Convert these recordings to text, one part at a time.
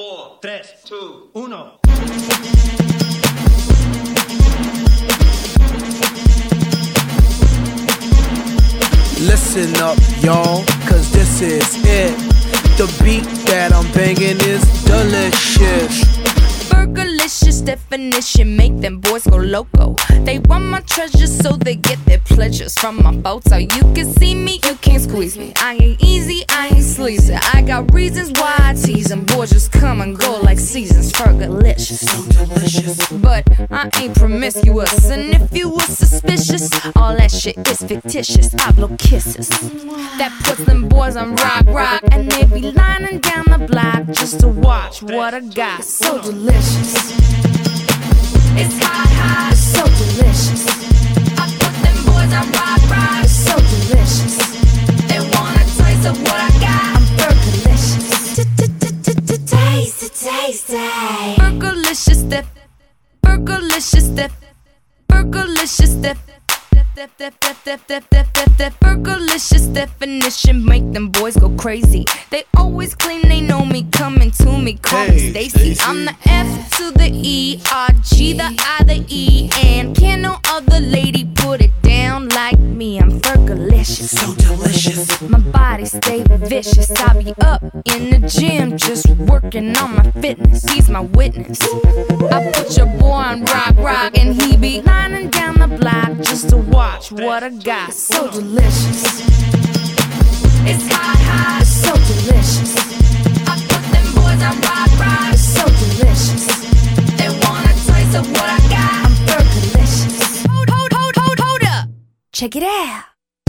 4, 3, 2, 1. Listen up, y'all, cause this is it. The beat that I'm banging is delicious. Burgerlicious definition, make them boys go loco. They want my treasures so they get their pleasures from my photo. You can see me, you can't squeeze me. I ain't easy, I ain't sleazy. I got reasons why I tease them. Boys just come and go like seasons. Burgerlicious, so delicious. But I ain't promiscuous, and if you were suspicious, all that shit is fictitious. I blow kisses that puts them boys on rock, and they be lining down the block just to watch what I got. So delicious. It's hot, so delicious. I put them boys on rock, it's so delicious. They want a taste of what I got. I'm burgerlicious. Taste. Burgerlicious dip. Burgerlicious dip. Burgerlicious dip. Burgerlicious definition, make them boys go crazy. They always claim they know me, coming to me, call me Stacy. I'm the F to the E, R, G, the I, the E, and can no other lady put it down like me. I'm Burgerlicious, so delicious. My body stay vicious. I be up in the gym, just working on my fitness. He's my witness. I put your boy on rock, and he be lining down the block just to watch what I got. So delicious. It's hot, so delicious. I put them boys on rock, it's so delicious. They want a taste of what I got. I'm Burgerlicious. Hold up. Check it out.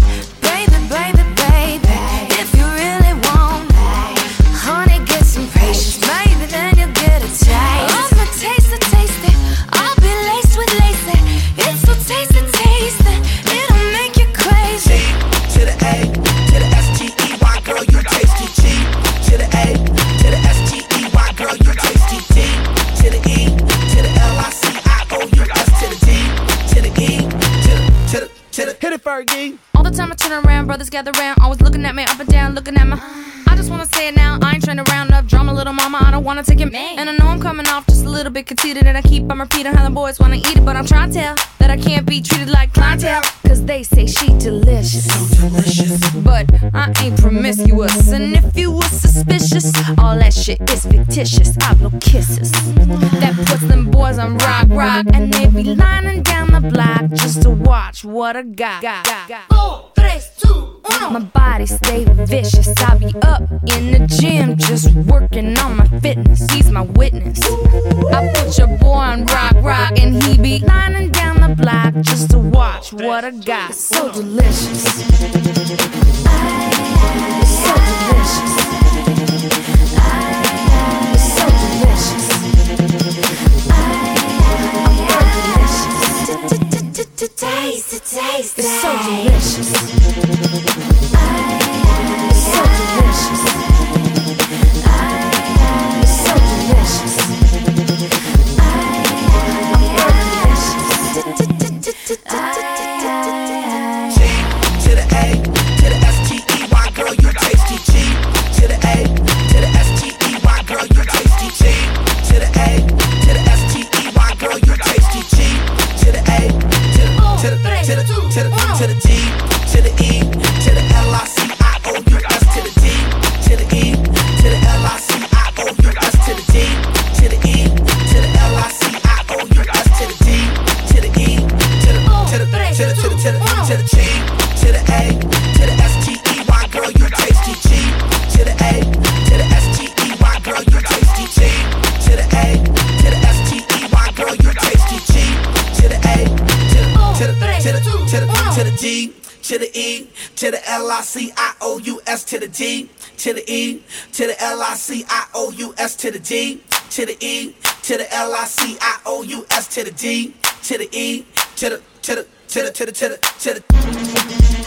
Baby, if you really want, honey, get some patience. Maybe then you'll get a taste. I'm a taste it. I'll be laced with lace. It's so tasty. It'll make you crazy. G to the A, to the S-T-E-Y, girl, you tasty. G to the A, to the S-T-E-Y, girl, you tasty. D to the E, to the L-I-C-I-O-U-S, to the D, to the E, to the hit it, Fergie. All the time I turn around, brothers gather round, always looking at me up and down, looking at my. I just wanna say it now, I ain't trying to round up drama, little mama, I don't wanna take it. And I know I'm coming off just a little bit conceited, and I keep on repeating how the boys wanna eat it, but I'm trying to tell that I can't be treated like clientele, cause they say she delicious, so delicious. But I ain't promiscuous, and if you were suspicious, all that shit is fictitious. I blow kisses that puts them boys on rock, and they be lining down the block just to watch what I got. 4, 3, 2, 1. My body stay vicious. I be up in the gym just working on my fitness. He's my witness. I put your boy on rock, and he be lining down the block just to watch what I got. So delicious. It's so delicious. It's so delicious. I'm Burgerlicious. Taste. It's so delicious. It's so delicious. It's so delicious. I'm Burgerlicious. G to the A, to the S-T-E-Y, girl, you tasty. G to the A, to the S-T-E-Y, girl, you tasty. G to the A, to the S-T-E-Y, girl, you tasty. G to the A, to the D, to the E, to the L-I-C-I-O-U-S, to the D, to the E, to the L-I-C-I-O-U-S, to the D, to the E, to the L-I-C-I-O-U-S, to the D, to the E, to the G, to the A, to the S-T-E-Y, girl, you tasty. G to the A, to the S-T-E-Y, girl, you tasty. G to the A, to the S-T-E-Y, girl, you tasty. G to the A, to the D, to the E, to the L-I-C-I-O-U-S, to the D, to the E, to the L-I-C-I-O-U-S, to the D, to the E, to the L-I-C-I-O-U-S, to the D, to the E, to the